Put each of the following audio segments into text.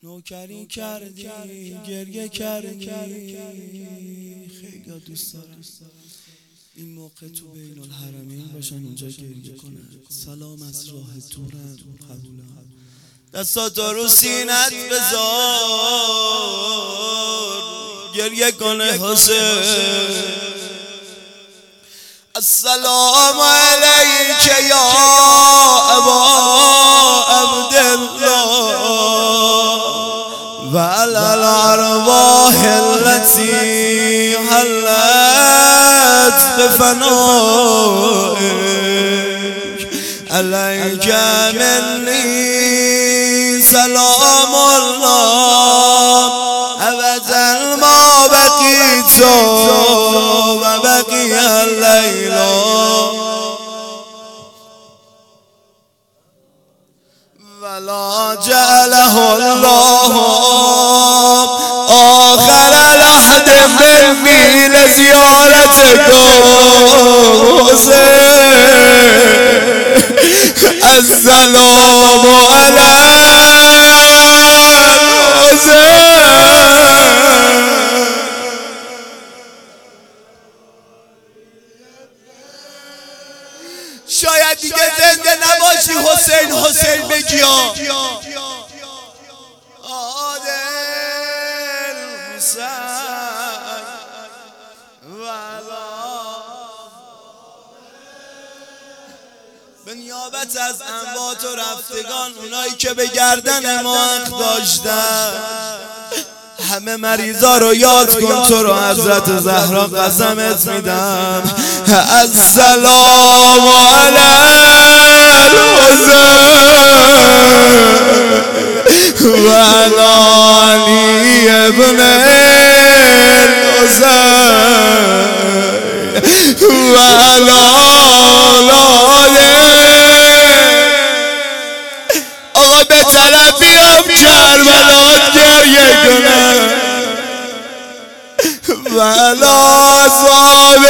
نوکری کردی گریه کردی خیلی دوست دارم این موقع تو بین الحرمین باشن اونجا گریه کنن. سلام از راه دورم قبولم. دستاتو رو سینت بذار گریه کنه حسین. السلام علیک یا ابا عبدالله و علی الارواح التي حلت بفنائک علیک منی سلام الله ابدا ما بقیت و بقی اللیل ولا جعله الله آخر لحد منی لزیارتکم السلام شاید دیگه زنده نباشی حسین حسین بگیا عادل حسین به نیابت از اموات و رفتگان اونایی که به گردن ما حق داشتن همه مریضا رو یاد کن تو رو حضرت زهرا قسمت میدم. السلام علی الحسین و علی علی ابن الحسین و علی آقا به طرفی هم کربلا گریه کنم و علی اصحاب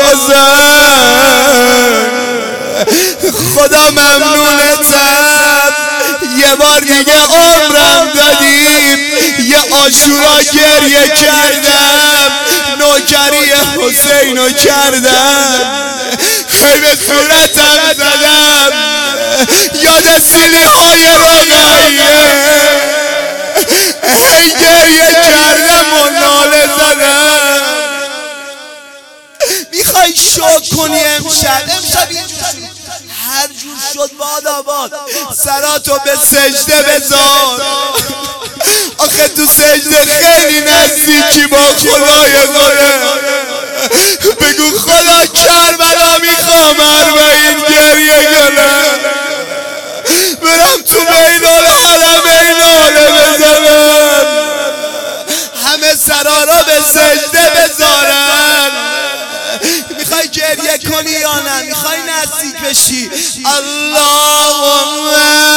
الحسین. خدا ممنونتم یه بار دیگه عمرم دادیم یه عاشورا گریه کردم نوکری حسینو کردم هی به صورتم زدم یاد سیلی های رقیه هی گریه کردم و ناله زدم. میخوای شوق کنی امشب هر جور شد باد آباد سراتو به سجده بذار. آخه تو سجده خیلی نزدیکی با خدای خودت. بگو خدا کربلا میخوام 40 گریه کنم برم تو بین الحرمین ناله بزنم همه سرارا به سجده بذارن. میخوای گریه کنی یا نه؟ میخوای نزدیک بشی؟ اللهم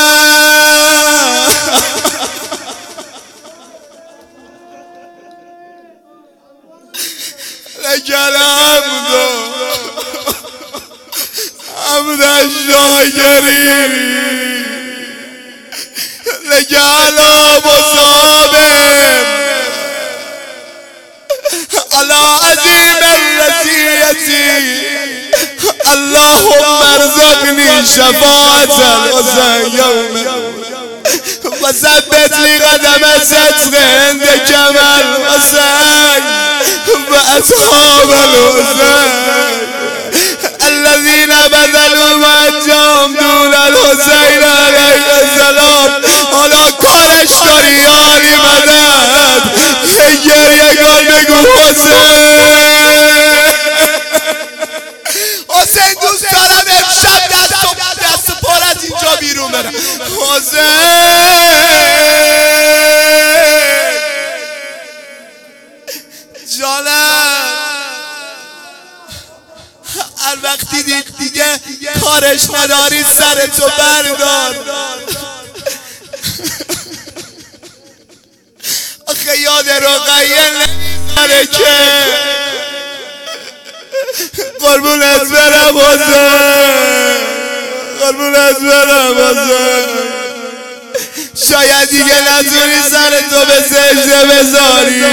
لك الحمد حمد الشاکرین لك على مصابم على عظیم الرزیتی اللهم ارزقنی شفاعت الحسین یوم و ثبت لی قدم صدق عند کمال الحسین و اصحاب الحسین الذين بذلوا مجام دون الحسین علیه السلام. حالا کارش داری یاری مدد گریه کن بگو حسین حسین دوست دارم امشب دست پر از اینجا بیرون برم. حسین جانم هر وقتی دیگه کارش نداری سرتو بردار. آخه یاد رقیه نره که قربونت برم حسین قربونت برم حسین شاید دیگه نتونی سر تو به سجده بذاری،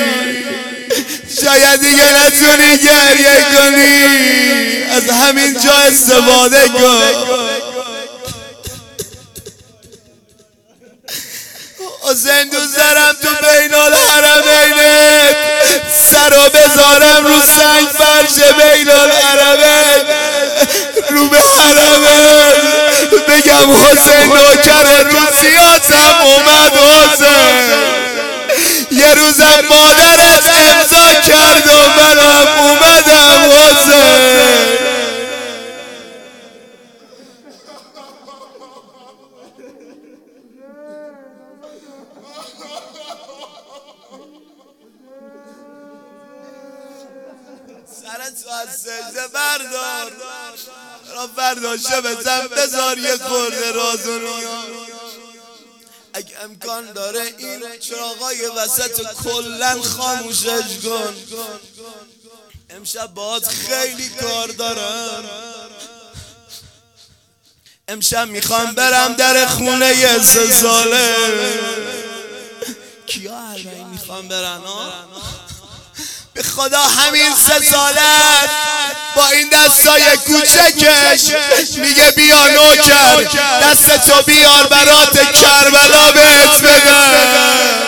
شاید دیگه نتونی گریه کنی، از همین جا استفاده کن. حسین دوست دارم تو بین الحرمینت سرو بذارم رو سنگ فرش بین الحرمین، رو به حرمین بگم حسین نوکر روسیاتم اومد. حسین یه روزم مادرت امضا کرد و منم اومدم. حسین سرت از سجده بردار، را برداشته بزن بذار یه خورده راز و نیاز. اگه امکان داره این چراغای وسط کلن خاموشش کن. امشب باهات خیلی کار دارم. امشب میخوام برم در خونه یه 3 ساله. کیا اربعین میخوام برن؟ به خدا همین 3 سالت با این دستای کوچکش میگه بیا نوکر دستتو بیار برات کربلا بهت بدم.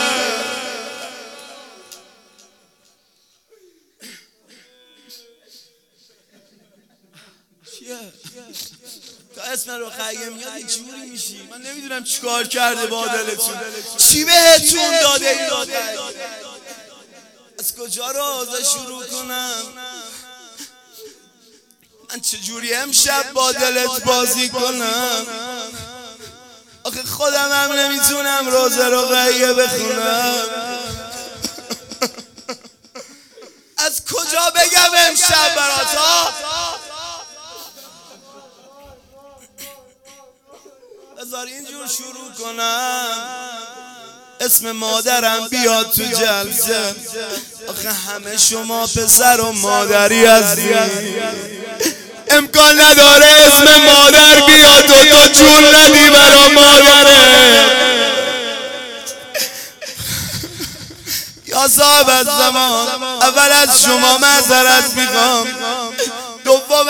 تا اسم رقیه میاد یه جوری میشی. من نمیدونم چیکار کرده با دلتون، چی بهتون داده این داده، از کجا رازه شروع کنم؟ من چجوری امشب با دلت بازی کنم؟ آخه خودم هم نمیتونم روز رقیه بخونم. از کجا بگم امشب برات ها؟ بذار اینجور شروع کنم. اسم مادرم بیاد تو جلسه. آخه همه شما پسر و مادری هستی، امکان نداره اسم مادر بیاد و تو جون ندی برا مادره. یا صاحب الزمان، اول از شما معذرت میخوام. دوم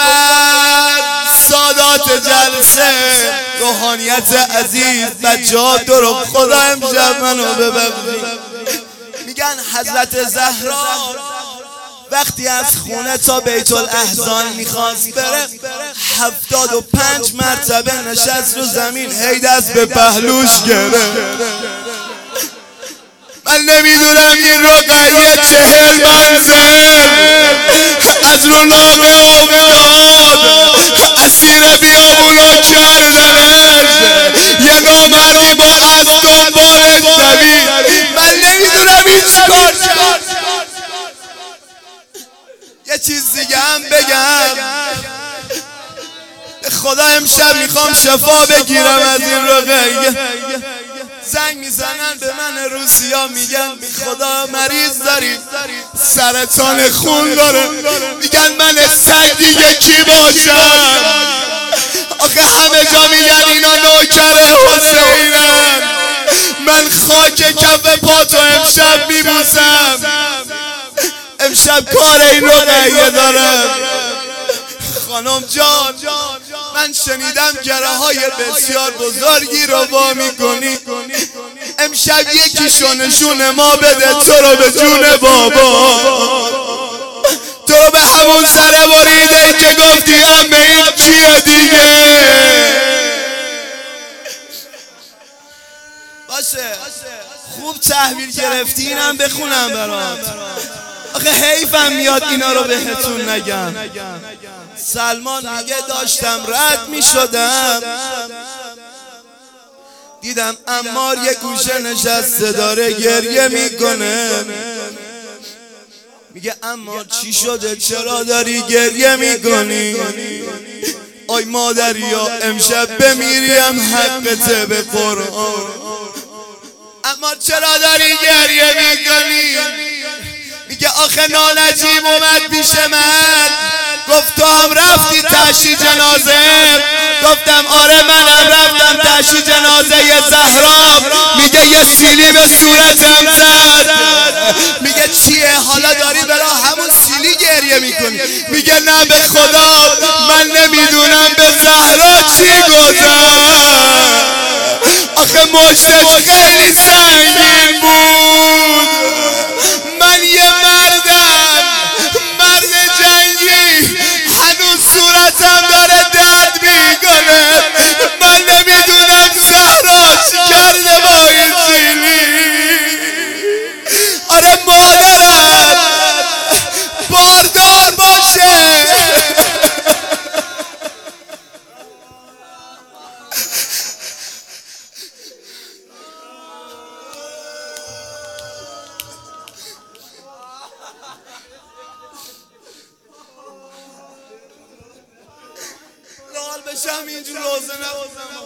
سادات جلسه، روحانیت عزیز، بچه‌ها درو خدا امشب منو ببخشید. میگن حضرت زهرا وقتی از خونه تا بیت الاحزان میخواست بره 75 مرتبه نشست رو زمین، هی دست به پهلوش گرفت. من نمیدونم این رقیه 40 منزل از رو ناقه افتاد، اسیر بیابونا کردنش، یه نامردی با از دنبالش دوید. من نمیدونم این چیکار کرد. یه چیز دیگه هم بگم، خدا امشب میخوام شفا بگیرم از این رقیه. زنگ میزنن به من روسیا میگن خدا مریض داری، سرطان خون داره. میگن من سگ دیگه کی باشم؟ آخه همه جا میگن اینا نوکر حسینن. من خاک کف پاتو امشب میبوسم. امشب کار این رقیه دارم. خانم جان من شنیدم گره های بسیار بزرگی رو با میکنی. امشب یکیشو نشون ما بده، تو رو به جون بابا، تو رو به همون سر بریده که گفتی امه این کیه دیگه. باشه خوب تحویل گرفتی، اینم بخونم برات. آخه حیفم میاد اینا رو بهتون نگم. سلمان میگه داشتم رد میشدم، دیدم عمار یه گوشه نشسته داره گریه میکنه. میگه عمار چی شده، چرا داری گریه میکنی؟ آی مادریا امشب بمیریم حقته به قرآن. عمار چرا داری گریه میکنی؟ میگه آخه نانجیم اومد پیش من، گفت تو هم رفتی تشییع جنازه؟ گفتم آره منم رفتم نشی جنازه زهرا، میگه یه سیلی به صورتم زد. میگه چیه حالا داری برا همون سیلی گریه میکنی؟ میگه نه به خدا من نمیدونم به زهرا چی گذشت، آخه مشتش خیلی سنگین بود. من یه مردم، مرد جنگی، هنوز صورتم داره درد میکنه. من نمیدونم زهرا چی کرده با این سیلی. آره مادرم باردار باشه. لال بشم اینجور روزه نبازم.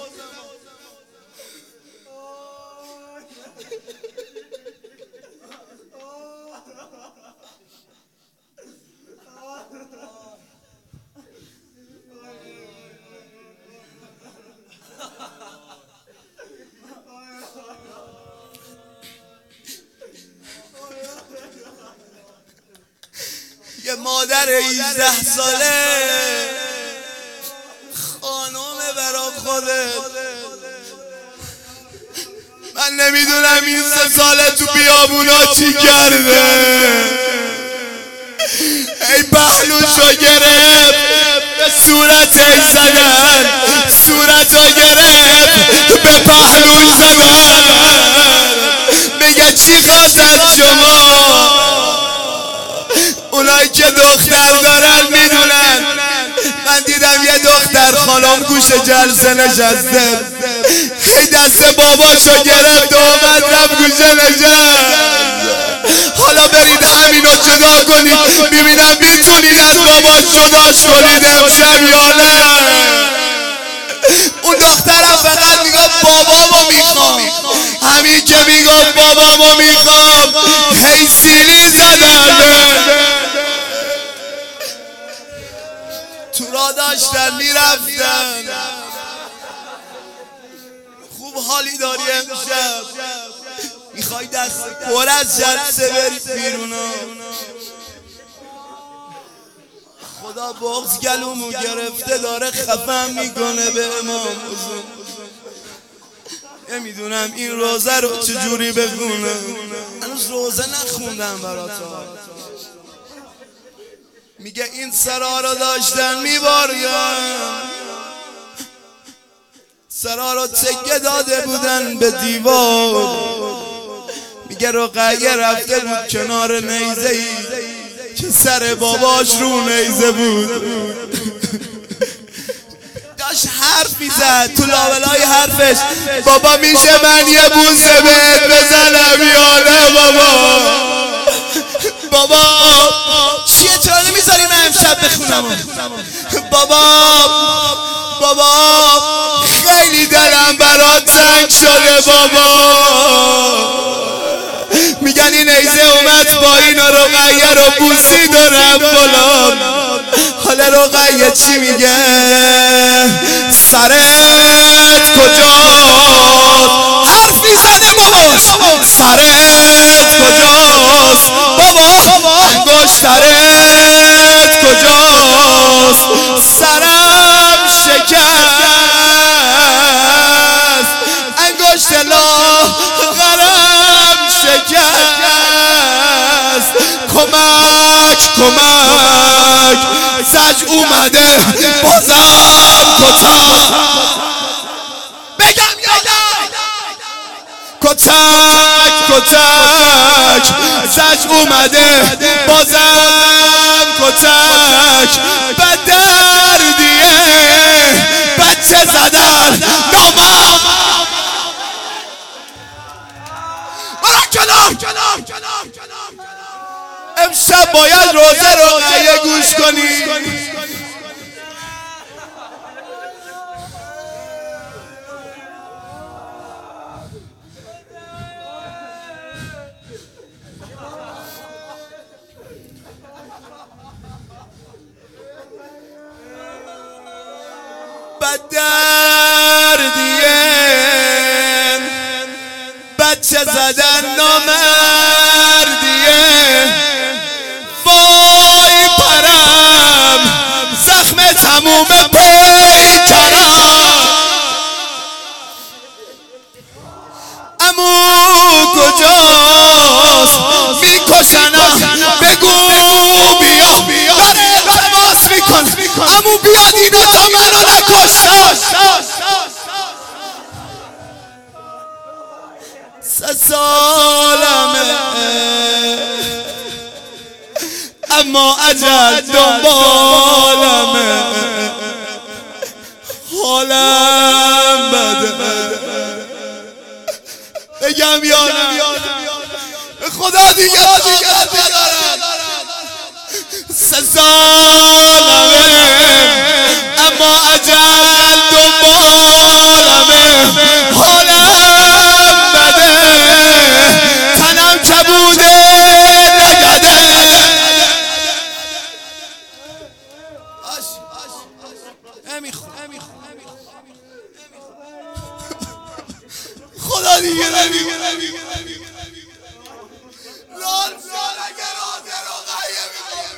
یه مادر 18 ساله خانومه برا خودت. من نمیدونم این 3 ساله تو بیابونا چی کرده. ای پهلوشو گرفت به صورتش زدن، صورتو گرفت به پهلوش زدن. میگه چی خواست از شما؟ اونایی که دختر دارن میدونن. من دیدم یه دختر خانم گوش جلسه نشسته، هی دست باباشو گرفت و اومد رفت گوشه نشست. حالا برید همینو جدا کنید، ببینم میتونید از باباش جداش کنید امشب یا نه. اون دخترم فقط میگفت بابامو میخوام، همین که میگفت بابامو میخوام هی سیلی زدن. تو را داشتن میرفتن. خوب حالی داری امشب؟ میخوای دست پر از جلسه بری بیرونا؟ خدا بغض گلومو گرفته داره خفم میکنه به امام حسین. نمیدونم این روزه رو چجوری بخونم. هنوز روزه نخوندم براتا. میگه این سرا رو داشتن میباریم، سرا رو تکه داده بودن به دیوار. میگه رقیه رفته بود کنار نیزه ای که سر باباش رو نیزه بود. داشت حرف میزد، تو لابلای حرفش بابا میشه من یه بوسه بهت بزنم یا نه بابا؟ بابا چیه چرا نمیذاری من امشب بخونم؟ بابا خیلی دلم برات تنگ شده بابا. میگن این نیزه اومد با این رقیه رو بوسید و رفت بالا. حالا رقیه چی میگه؟ سرت کجاست؟ حرف میزنه باباش. سرت کجاست بابا؟ انگشترت کجاست؟ سرم شکست، انگشت لاغرم شکست. کمک زج اومده بازم کتک. بگم یادم کتک زج اومده بازم کتک. به دردیه بچه زدن نامم. امشب باید روزه رقیه گوش کنی. به دردیه بچه زدن نامردیه، وای پرم زخم تموم پیکرم. عمو کجاست میکشنم، بگو بیا داره تماس میکن. عمو بیاد اینا تا منو نکشتن. 3 سالمه اما اجل دنبالمه، حالم بده بگم یا نه، به خدا دیگه ندارم. 3 سالمه اما اجل دنبالمه، حالم بده تنم کبوده نگده. خدا دیگه نمیگه لال سال اگر آزر و غیه میگه.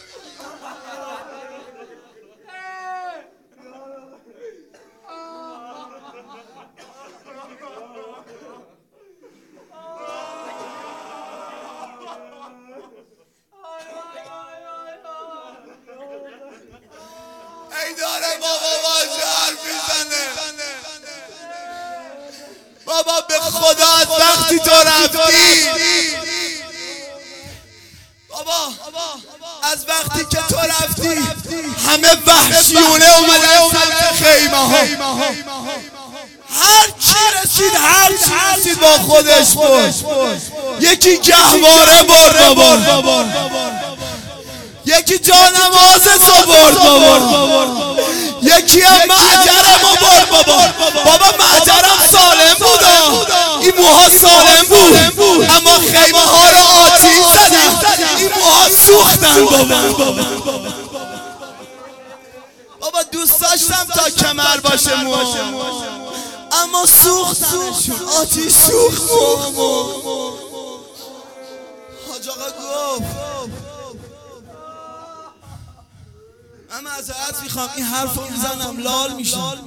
ای داره بابا باشه حرف میزنه. بابا به خدا از وقتی تو رفتی، بابا از وقتی که تو رفتی همه وحشیونه اومدن سمت خیمه ها. هر چی رسید با خودش برد. یکی گهواره برد بابا، یکی جانماز تو برد بابا، یکی هم معجرمو برد بابا. بابا معجرم سالم بود، این موها سالم بود، اما خیمه ها رو آتیش زدن، این موها سوختن بابا. دوست داشتم تا کمر باشه موها، اما سوختنشون، آتیش سوخت موها. حاج آقا گفت من معذرت میخوام این حرفو میزنم لال میشم.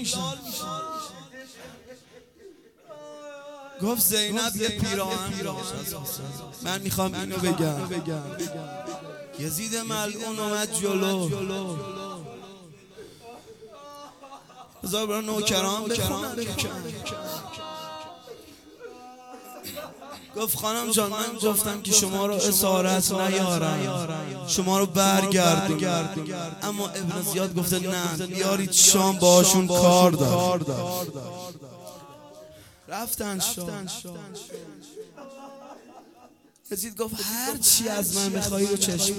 گفت زینب یه پیراهن من میخوام اینو بگم. یزید ملعون اومد جلو، بذار برای نوکران بخونم. گفت خانم جان من گفتم که شما رو اسارت نیارم، شما رو برگردون، اما ابن زیاد گفته نه بیارید شام باشون کار دار. رفتن شام. یزید گفت هر چی از من میخوایی رو چشم.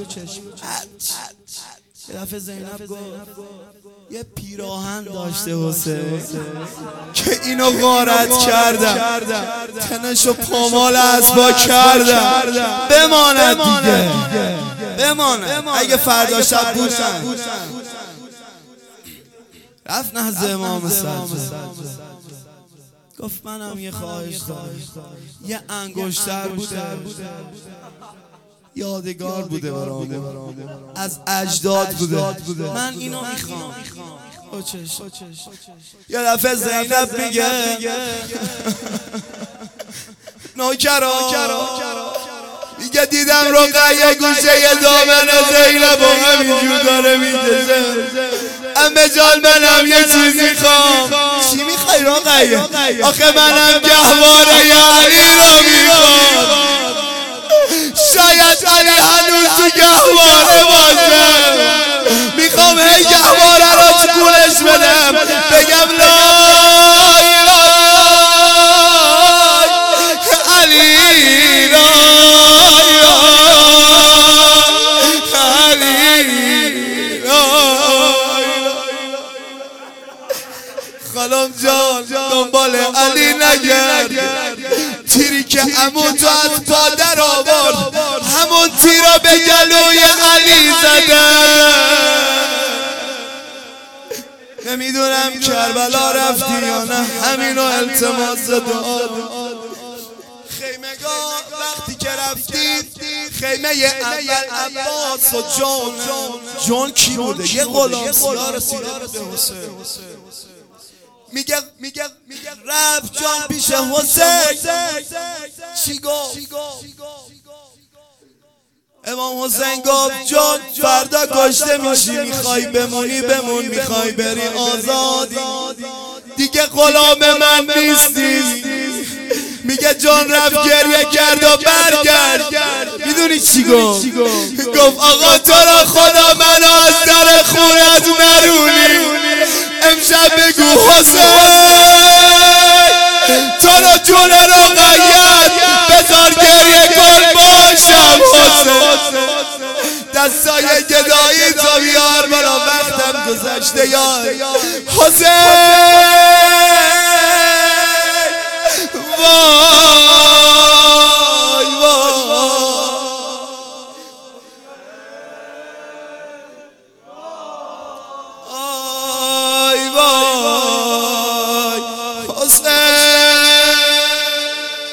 یه دفعه زینب گفت یه پیراهن داشته حسین که اینو غارت کردم، تنشو پامال اسبا کردم، بماند دیگه، بماند. اگه فردا شب بودن رفت نزد امام سجاد، گفت منم یه خواهش دارم. یه انگشتر بوده یادگار بوده برامون، از اجداد بوده، من اینو میخوام. یه دفعه زینب میگه نوکرا میگه دیدم رقیه گوشه دامن زینب و همینجور داره میکشه. امه جان منم یه چیز میخوام. چی میخوای رقیه؟ آخه منم گهواره علی رو میخوام. شاید علی هنوز تو گهواره باشه، میخوام هی گهواره رو چکونش بدم، بگم لا علی لا علی خانم جان دنبال علی نگرد، تیری که عمو تو از پادر آورد همون تیر رو به گلوی علی زدن. نمیدونم کربلا رفتی یا نه، همینو التماس دعا. رفتید خیمه اول عباس و جان کی بوده؟ یه غلام سیاه رسیده به حسین، میگه رفت جان پیش حسین. چی گفت؟ امام حسین گفت جان فردا کشته میشی، میخوای بمونی بمون، میخوای بری آزادی، دیگه غلام من نیستی. میگه جان رفت گریه کرد و برگرد. میدونی چی گفت؟ گفت آقا تو را خدا منو از در خونت نرونی، امشب بگو حسین تو را جون رقیت بذار گریه کن باشم حسین، دستای گدایی تو بیار بالا وقتم گذشته یار حسین.